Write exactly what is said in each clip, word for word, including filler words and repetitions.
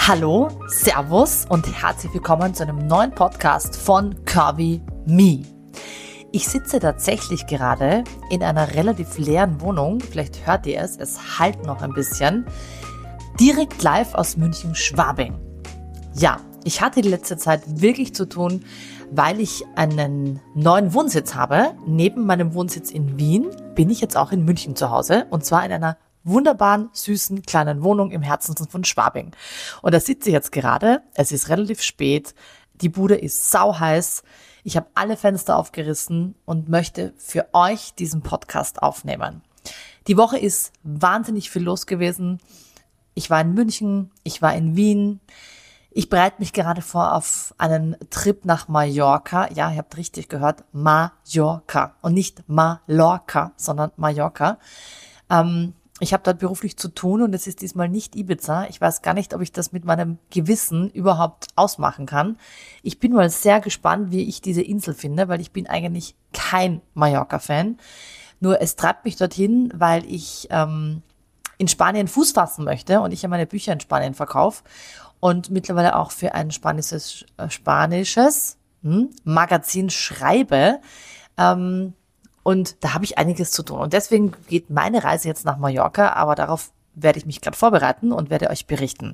Hallo, Servus und herzlich willkommen zu einem neuen Podcast von Curvy Me. Ich sitze tatsächlich gerade in einer relativ leeren Wohnung, vielleicht hört ihr es, es hallt noch ein bisschen, direkt live aus München-Schwabing. Ja, ich hatte die letzte Zeit wirklich zu tun, weil ich einen neuen Wohnsitz habe. Neben meinem Wohnsitz in Wien bin ich jetzt auch in München zu Hause und zwar in einer wunderbaren, süßen, kleinen Wohnung im Herzen von Schwabing. Und da sitze ich jetzt gerade, es ist relativ spät, die Bude ist sauheiß, ich habe alle Fenster aufgerissen und möchte für euch diesen Podcast aufnehmen. Die Woche ist wahnsinnig viel los gewesen. Ich war in München, ich war in Wien. Ich bereite mich gerade vor auf einen Trip nach Mallorca. Ja, ihr habt richtig gehört, Mallorca und nicht Mallorca, sondern Mallorca. Ähm, Ich habe dort beruflich zu tun und es ist diesmal nicht Ibiza. Ich weiß gar nicht, ob ich das mit meinem Gewissen überhaupt ausmachen kann. Ich bin mal sehr gespannt, wie ich diese Insel finde, weil ich bin eigentlich kein Mallorca-Fan. Nur es treibt mich dorthin, weil ich ähm, in Spanien Fuß fassen möchte und ich ja meine Bücher in Spanien verkaufe und mittlerweile auch für ein spanisches, äh, spanisches hm, Magazin schreibe. Ähm, Und da habe ich einiges zu tun. Und deswegen geht meine Reise jetzt nach Mallorca, aber darauf werde ich mich gerade vorbereiten und werde euch berichten.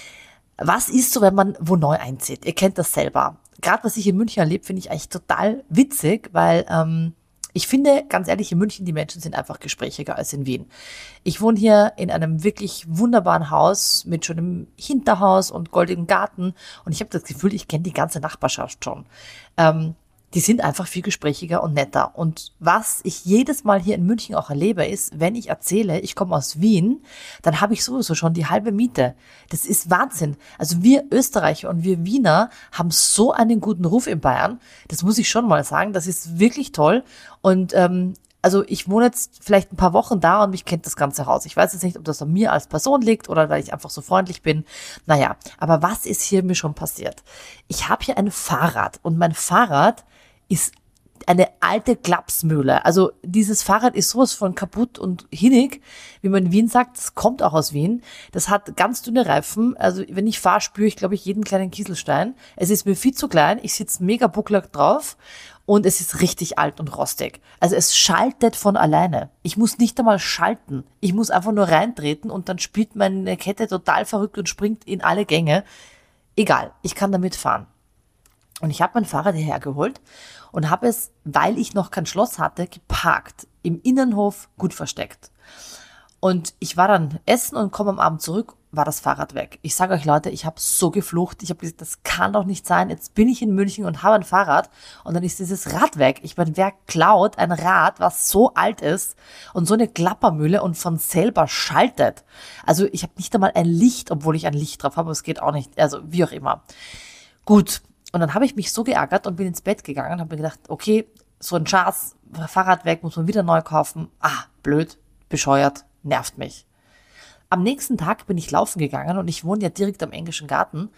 Was ist so, wenn man wo neu einzieht? Ihr kennt das selber. Gerade was ich in München erlebe, finde ich eigentlich total witzig, weil ähm, ich finde, ganz ehrlich, in München, die Menschen sind einfach gesprächiger als in Wien. Ich wohne hier in einem wirklich wunderbaren Haus mit schönem Hinterhaus und goldigem Garten und ich habe das Gefühl, ich kenne die ganze Nachbarschaft schon. Ähm, Die sind einfach viel gesprächiger und netter. Und was ich jedes Mal hier in München auch erlebe, ist, wenn ich erzähle, ich komme aus Wien, dann habe ich sowieso schon die halbe Miete. Das ist Wahnsinn. Also wir Österreicher und wir Wiener haben so einen guten Ruf in Bayern. Das muss ich schon mal sagen. Das ist wirklich toll. Und ähm, also ich wohne jetzt vielleicht ein paar Wochen da und mich kennt das ganze Haus. Ich weiß jetzt nicht, ob das an mir als Person liegt oder weil ich einfach so freundlich bin. Naja, aber was ist hier mir schon passiert? Ich habe hier ein Fahrrad und mein Fahrrad ist eine alte Klapsmühle. Also dieses Fahrrad ist sowas von kaputt und hinnig, wie man in Wien sagt. Das kommt auch aus Wien. Das hat ganz dünne Reifen. Also wenn ich fahre, spüre ich, glaube ich, jeden kleinen Kieselstein. Es ist mir viel zu klein. Ich sitze mega buckelig drauf und es ist richtig alt und rostig. Also es schaltet von alleine. Ich muss nicht einmal schalten. Ich muss einfach nur reintreten und dann spielt meine Kette total verrückt und springt in alle Gänge. Egal, ich kann damit fahren. Und ich habe mein Fahrrad hierher geholt und habe es, weil ich noch kein Schloss hatte, geparkt, im Innenhof gut versteckt. Und ich war dann essen und komme am Abend zurück, war das Fahrrad weg. Ich sage euch Leute, ich habe so geflucht, ich habe gesagt, das kann doch nicht sein, jetzt bin ich in München und habe ein Fahrrad und dann ist dieses Rad weg. Ich meine, wer klaut ein Rad, was so alt ist und so eine Klappermühle und von selber schaltet? Also ich habe nicht einmal ein Licht, obwohl ich ein Licht drauf habe, es geht auch nicht, also wie auch immer. Gut. Und dann habe ich mich so geärgert und bin ins Bett gegangen und habe mir gedacht, okay, so ein Schatz, Fahrrad weg, muss man wieder neu kaufen. Ah, blöd, bescheuert, nervt mich. Am nächsten Tag bin ich laufen gegangen und ich wohne ja direkt am Englischen Garten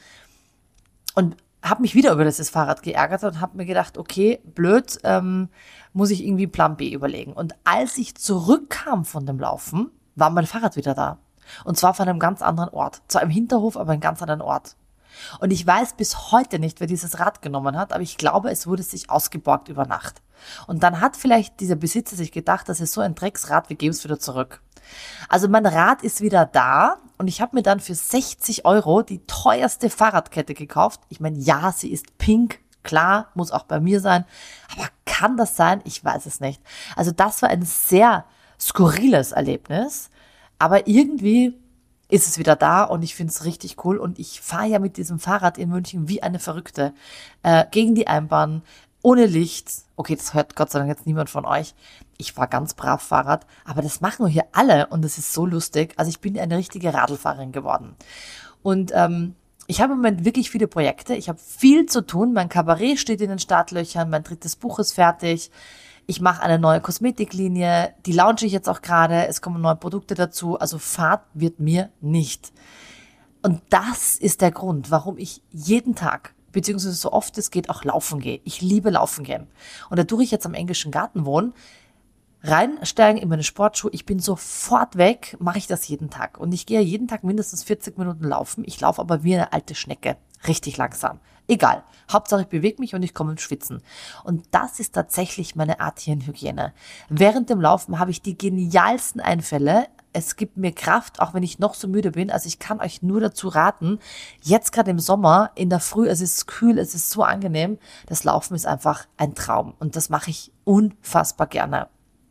und habe mich wieder über dieses Fahrrad geärgert und habe mir gedacht, okay, blöd, ähm, muss ich irgendwie Plan B überlegen. Und als ich zurückkam von dem Laufen, war mein Fahrrad wieder da. Und zwar von einem ganz anderen Ort. Zwar im Hinterhof, aber einem ganz anderen Ort. Und ich weiß bis heute nicht, wer dieses Rad genommen hat, aber ich glaube, es wurde sich ausgeborgt über Nacht. Und dann hat vielleicht dieser Besitzer sich gedacht, das ist so ein Drecksrad, wir geben es wieder zurück. Also mein Rad ist wieder da und ich habe mir dann für sechzig Euro die teuerste Fahrradkette gekauft. Ich meine, ja, sie ist pink, klar, muss auch bei mir sein, aber kann das sein? Ich weiß es nicht. Also das war ein sehr skurriles Erlebnis, aber irgendwie ist es wieder da und ich finde es richtig cool und ich fahre ja mit diesem Fahrrad in München wie eine Verrückte, äh, gegen die Einbahn, ohne Licht. Okay, das hört Gott sei Dank jetzt niemand von euch. Ich fahre ganz brav Fahrrad, aber das machen wir hier alle und das ist so lustig. Also ich bin eine richtige Radlfahrerin geworden. Und ähm, ich habe im Moment wirklich viele Projekte, ich habe viel zu tun, mein Kabarett steht in den Startlöchern, mein drittes Buch ist fertig. Ich mache eine neue Kosmetiklinie, die launche ich jetzt auch gerade, es kommen neue Produkte dazu, also Fahrt wird mir nicht. Und das ist der Grund, warum ich jeden Tag, beziehungsweise so oft es geht, auch laufen gehe. Ich liebe laufen gehen. Und dadurch ich jetzt am Englischen Garten wohne, reinsteigen in meine Sportschuhe, ich bin sofort weg, mache ich das jeden Tag. Und ich gehe jeden Tag mindestens vierzig Minuten laufen. Ich laufe aber wie eine alte Schnecke, richtig langsam. Egal, Hauptsache ich bewege mich und ich komme ins Schwitzen. Und das ist tatsächlich meine Atemhygiene. Während dem Laufen habe ich die genialsten Einfälle. Es gibt mir Kraft, auch wenn ich noch so müde bin. Also ich kann euch nur dazu raten, jetzt gerade im Sommer, in der Früh, es ist kühl, es ist so angenehm. Das Laufen ist einfach ein Traum und das mache ich unfassbar gerne.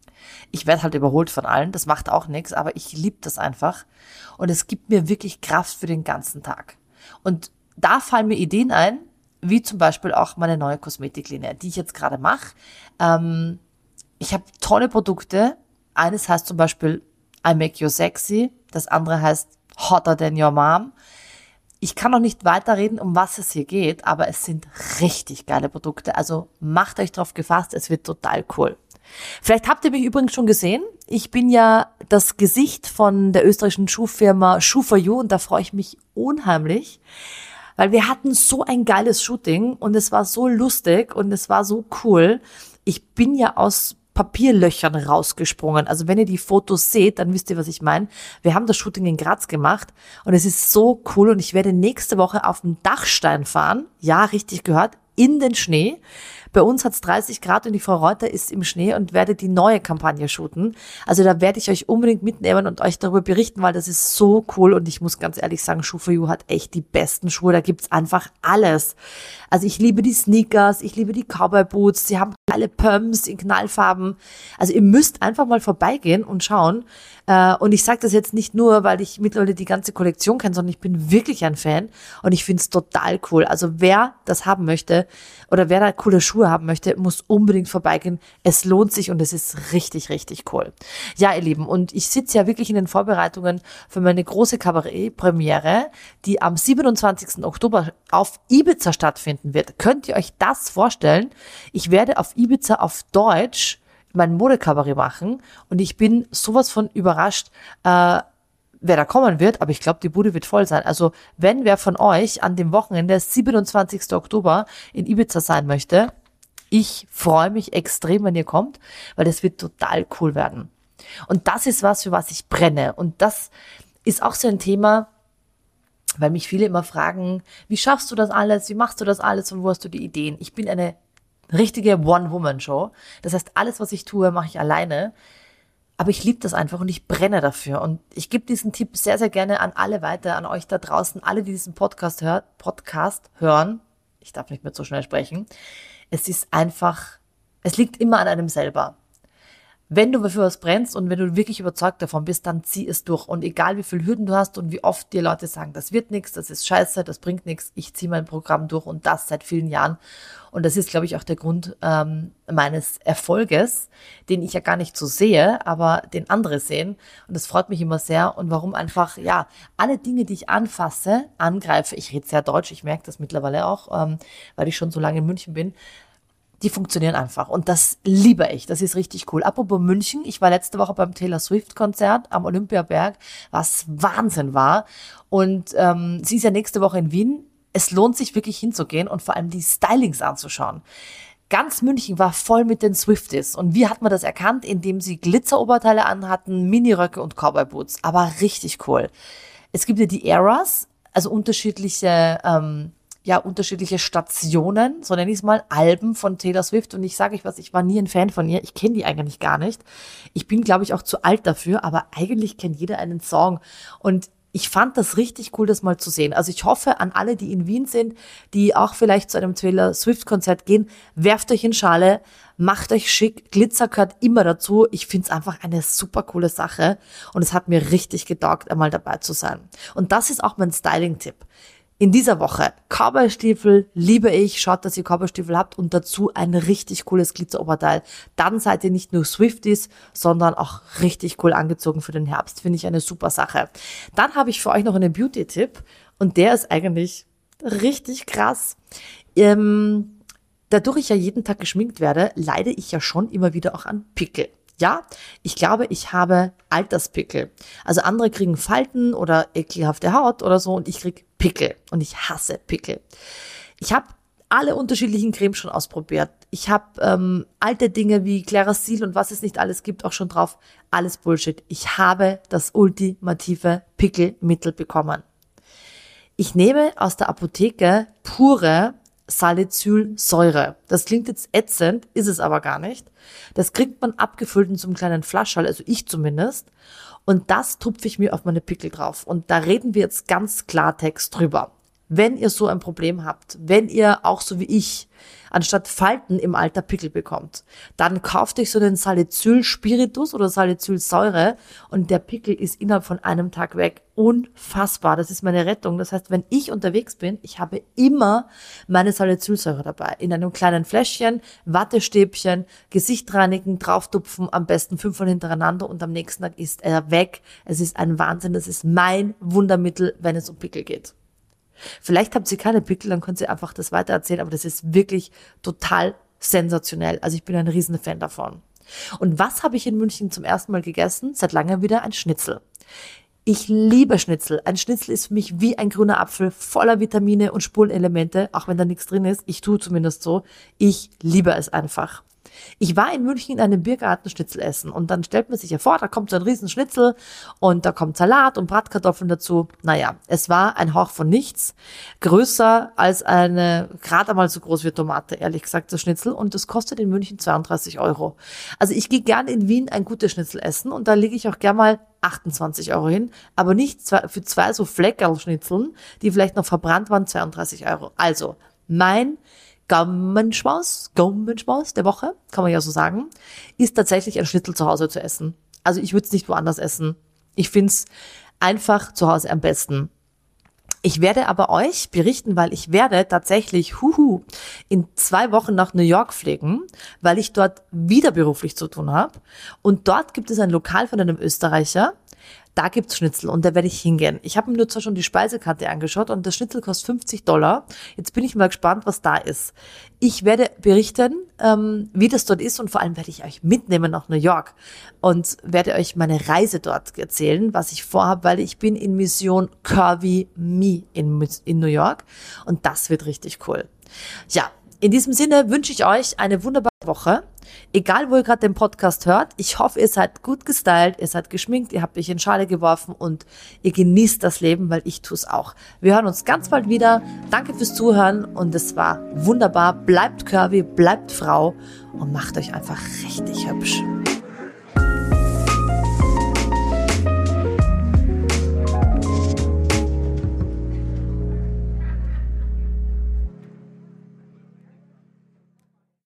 Ich werde halt überholt von allen, das macht auch nichts, aber ich liebe das einfach und es gibt mir wirklich Kraft für den ganzen Tag. Und da fallen mir Ideen ein, wie zum Beispiel auch meine neue Kosmetiklinie, die ich jetzt gerade mache. Ähm, ich habe tolle Produkte. Eines heißt zum Beispiel I Make You Sexy, das andere heißt Hotter Than Your Mom. Ich kann noch nicht weiterreden, um was es hier geht, aber es sind richtig geile Produkte. Also macht euch drauf gefasst, es wird total cool. Vielleicht habt ihr mich übrigens schon gesehen. Ich bin ja das Gesicht von der österreichischen Schuhfirma Shoe for You und da freue ich mich unheimlich, weil wir hatten so ein geiles Shooting und es war so lustig und es war so cool. Ich bin ja aus Papierlöchern rausgesprungen. Also wenn ihr die Fotos seht, dann wisst ihr, was ich meine. Wir haben das Shooting in Graz gemacht und es ist so cool und ich werde nächste Woche auf dem Dachstein fahren. Ja, richtig gehört, in den Schnee. Bei uns hat es dreißig Grad und die Frau Reuter ist im Schnee und werde die neue Kampagne shooten. Also da werde ich euch unbedingt mitnehmen und euch darüber berichten, weil das ist so cool und ich muss ganz ehrlich sagen, Shoe for You hat echt die besten Schuhe. Da gibt's einfach alles. Also ich liebe die Sneakers, ich liebe die Cowboy Boots, sie haben geile Pumps in Knallfarben. Also ihr müsst einfach mal vorbeigehen und schauen. Und ich sage das jetzt nicht nur, weil ich mittlerweile die ganze Kollektion kenne, sondern ich bin wirklich ein Fan und ich finde es total cool. Also wer das haben möchte oder wer da coole Schuhe haben möchte, muss unbedingt vorbeigehen. Es lohnt sich und es ist richtig, richtig cool. Ja, ihr Lieben, und ich sitze ja wirklich in den Vorbereitungen für meine große Kabarett-Premiere, die am siebenundzwanzigsten Oktober auf Ibiza stattfinden wird. Könnt ihr euch das vorstellen? Ich werde auf Ibiza auf Deutsch mein Modekabarett machen und ich bin sowas von überrascht, äh, wer da kommen wird, aber ich glaube, die Bude wird voll sein. Also wenn wer von euch an dem Wochenende, siebenundzwanzigsten Oktober in Ibiza sein möchte, ich freue mich extrem, wenn ihr kommt, weil das wird total cool werden. Und das ist was, für was ich brenne. Und das ist auch so ein Thema, weil mich viele immer fragen, wie schaffst du das alles, wie machst du das alles und wo hast du die Ideen? Ich bin eine richtige One-Woman-Show. Das heißt, alles, was ich tue, mache ich alleine. Aber ich liebe das einfach und ich brenne dafür. Und ich gebe diesen Tipp sehr, sehr gerne an alle weiter, an euch da draußen, alle, die diesen Podcast, hör, Podcast hören. Ich darf nicht mehr so schnell sprechen. Es ist einfach, es liegt immer an einem selber. Wenn du für was brennst und wenn du wirklich überzeugt davon bist, dann zieh es durch. Und egal wie viele Hürden du hast und wie oft dir Leute sagen, das wird nichts, das ist scheiße, das bringt nichts, ich ziehe mein Programm durch und das seit vielen Jahren. Und das ist, glaube ich, auch der Grund ähm, meines Erfolges, den ich ja gar nicht so sehe, aber den andere sehen. Und das freut mich immer sehr. Und warum einfach, ja, alle Dinge, die ich anfasse, angreife, ich rede sehr deutsch, ich merke das mittlerweile auch, ähm, weil ich schon so lange in München bin, die funktionieren einfach und das liebe ich, das ist richtig cool. Apropos München, ich war letzte Woche beim Taylor Swift Konzert am Olympiaberg, was Wahnsinn war und ähm, sie ist ja nächste Woche in Wien. Es lohnt sich wirklich hinzugehen und vor allem die Stylings anzuschauen. Ganz München war voll mit den Swifties und wie hat man das erkannt? Indem sie Glitzeroberteile anhatten, Miniröcke und Cowboy Boots, aber richtig cool. Es gibt ja die Eras, also unterschiedliche ähm, ja, unterschiedliche Stationen, so nenne ich es mal, Alben von Taylor Swift. Und ich sage euch was, ich war nie ein Fan von ihr. Ich kenne die eigentlich gar nicht. Ich bin, glaube ich, auch zu alt dafür, aber eigentlich kennt jeder einen Song. Und ich fand das richtig cool, das mal zu sehen. Also ich hoffe an alle, die in Wien sind, die auch vielleicht zu einem Taylor Swift-Konzert gehen, werft euch in Schale, macht euch schick. Glitzer gehört immer dazu. Ich finde es einfach eine super coole Sache. Und es hat mir richtig getaugt, einmal dabei zu sein. Und das ist auch mein Styling-Tipp. In dieser Woche Cowboystiefel liebe ich. Schaut, dass ihr Cowboystiefel habt und dazu ein richtig cooles Glitzeroberteil. Dann seid ihr nicht nur Swifties, sondern auch richtig cool angezogen für den Herbst. Finde ich eine super Sache. Dann habe ich für euch noch einen Beauty-Tipp und der ist eigentlich richtig krass. Ähm, dadurch ich ja jeden Tag geschminkt werde, leide ich ja schon immer wieder auch an Pickel. Ja, ich glaube, ich habe Alterspickel. Also andere kriegen Falten oder ekelhafte Haut oder so und ich krieg Pickel und ich hasse Pickel. Ich habe alle unterschiedlichen Cremes schon ausprobiert. Ich habe ähm, alte Dinge wie Clarasil und was es nicht alles gibt auch schon drauf. Alles Bullshit. Ich habe das ultimative Pickelmittel bekommen. Ich nehme aus der Apotheke pure Salicylsäure. Das klingt jetzt ätzend, ist es aber gar nicht. Das kriegt man abgefüllt in so einem kleinen Flaschall, also ich zumindest. Und das tupfe ich mir auf meine Pickel drauf. Und da reden wir jetzt ganz Klartext drüber. Wenn ihr so ein Problem habt, wenn ihr auch so wie ich anstatt Falten im Alter Pickel bekommt, dann kauft euch so einen Salicylspiritus oder Salicylsäure und der Pickel ist innerhalb von einem Tag weg. Unfassbar, das ist meine Rettung. Das heißt, wenn ich unterwegs bin, ich habe immer meine Salicylsäure dabei. In einem kleinen Fläschchen, Wattestäbchen, Gesicht reinigen, drauftupfen, am besten fünfmal hintereinander und am nächsten Tag ist er weg. Es ist ein Wahnsinn, das ist mein Wundermittel, wenn es um Pickel geht. Vielleicht habt ihr keine Pickel, dann könnt ihr einfach das weitererzählen, aber das ist wirklich total sensationell. Also ich bin ein riesen Fan davon. Und was habe ich in München zum ersten Mal gegessen? Seit langem wieder ein Schnitzel. Ich liebe Schnitzel. Ein Schnitzel ist für mich wie ein grüner Apfel, voller Vitamine und Spurenelemente, auch wenn da nichts drin ist. Ich tue zumindest so. Ich liebe es einfach. Ich war in München in einem Biergarten Schnitzel essen und dann stellt man sich ja vor, da kommt so ein riesen Schnitzel und da kommt Salat und Bratkartoffeln dazu. Naja, es war ein Hauch von nichts, größer als eine, gerade einmal so groß wie Tomate, ehrlich gesagt, das Schnitzel, und das kostet in München zweiunddreißig Euro. Also ich gehe gerne in Wien ein gutes Schnitzel essen und da lege ich auch gerne mal achtundzwanzig Euro hin, aber nicht für zwei so Fleckerl-Schnitzeln, die vielleicht noch verbrannt waren, zweiunddreißig Euro. Also mein Gaumenschmaus, Gaumenschmaus der Woche, kann man ja so sagen, ist tatsächlich ein Schnitzel zu Hause zu essen. Also ich würde es nicht woanders essen. Ich finde es einfach zu Hause am besten. Ich werde aber euch berichten, weil ich werde tatsächlich huhu, in zwei Wochen nach New York fliegen, weil ich dort wieder beruflich zu tun habe. Und dort gibt es ein Lokal von einem Österreicher, da gibt's Schnitzel und da werde ich hingehen. Ich habe mir nur zwar schon die Speisekarte angeschaut und das Schnitzel kostet fünfzig Dollar. Jetzt bin ich mal gespannt, was da ist. Ich werde berichten, ähm, wie das dort ist und vor allem werde ich euch mitnehmen nach New York und werde euch meine Reise dort erzählen, was ich vorhabe, weil ich bin in Mission Curvy Me in, in New York und das wird richtig cool. Ja, in diesem Sinne wünsche ich euch eine wunderbare Woche. Egal, wo ihr gerade den Podcast hört, ich hoffe, ihr seid gut gestylt, ihr seid geschminkt, ihr habt euch in Schale geworfen und ihr genießt das Leben, weil ich tue es auch. Wir hören uns ganz bald wieder. Danke fürs Zuhören und es war wunderbar. Bleibt curvy, bleibt Frau und macht euch einfach richtig hübsch.